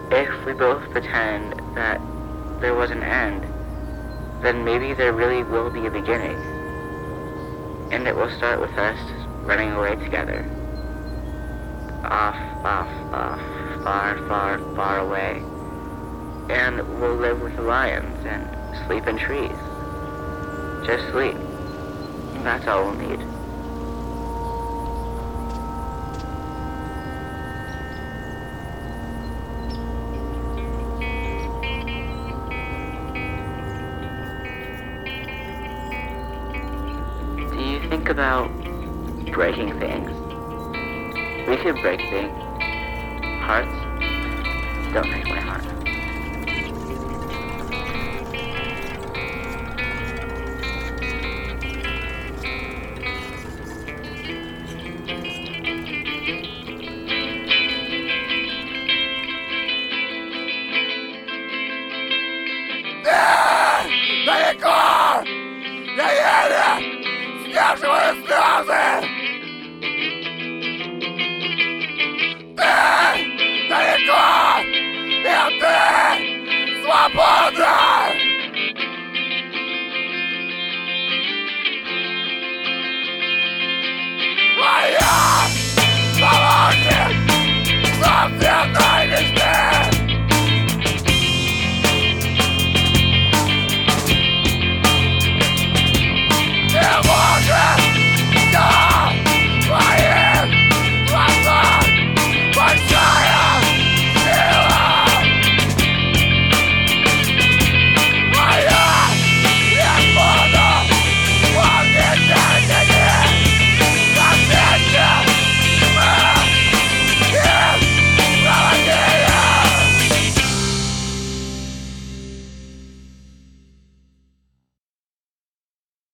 If we both pretend that there was an end, then maybe there really will be a beginning. And it will start with us running away together. Off, off, off, far, far, far away. And we'll live with the lions and sleep in trees. Just sleep. That's all we'll need. Do you think about breaking things? We could break things. Hearts? Don't break my heart. Далеко! Я еле сдерживаю слезы!